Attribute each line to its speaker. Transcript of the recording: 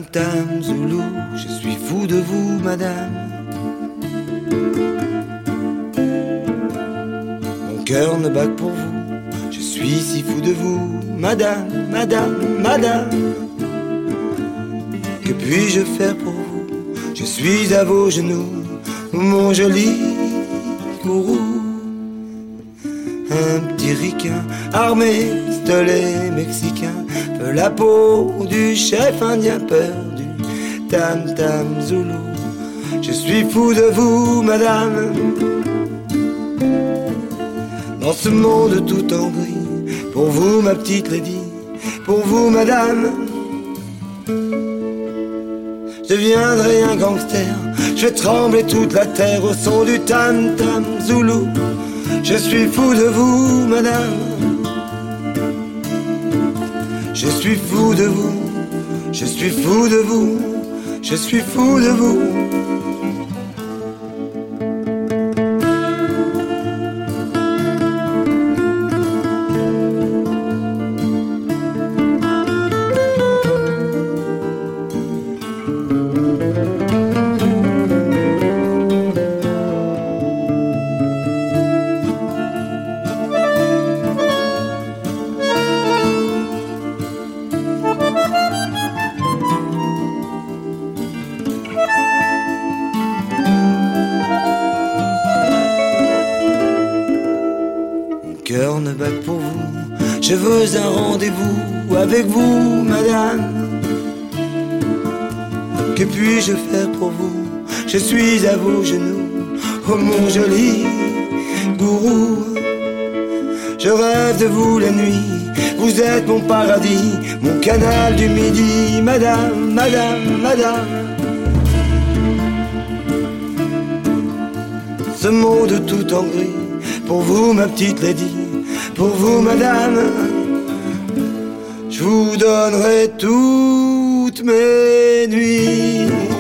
Speaker 1: tam zoulou, je suis fou de vous, madame. Mon cœur ne bat que pour vous, je suis si fou de vous, madame, madame, madame. Que puis-je faire pour vous? Je suis à vos genoux, mon joli gourou. Un petit ricain armé, pistolet mexicain, peu la peau du chef indien, peur du tam tam zoulou. Je suis fou de vous, madame. Dans ce monde tout en gris, pour vous ma petite lady, pour vous madame, je deviendrai un gangster, je vais trembler toute la terre au son du tam tam zoulou. Je suis fou de vous, madame. Je suis fou de vous, je suis fou de vous, je suis fou de vous. Cœur ne bat que pour vous, je veux un rendez-vous avec vous, madame. Que puis-je faire pour vous? Je suis à vos genoux, oh mon joli gourou. Je rêve de vous la nuit, vous êtes mon paradis, mon canal du midi, madame, madame, madame. Ce monde tout en gris, pour vous ma petite lady, pour vous madame, je vous donnerai toutes mes nuits.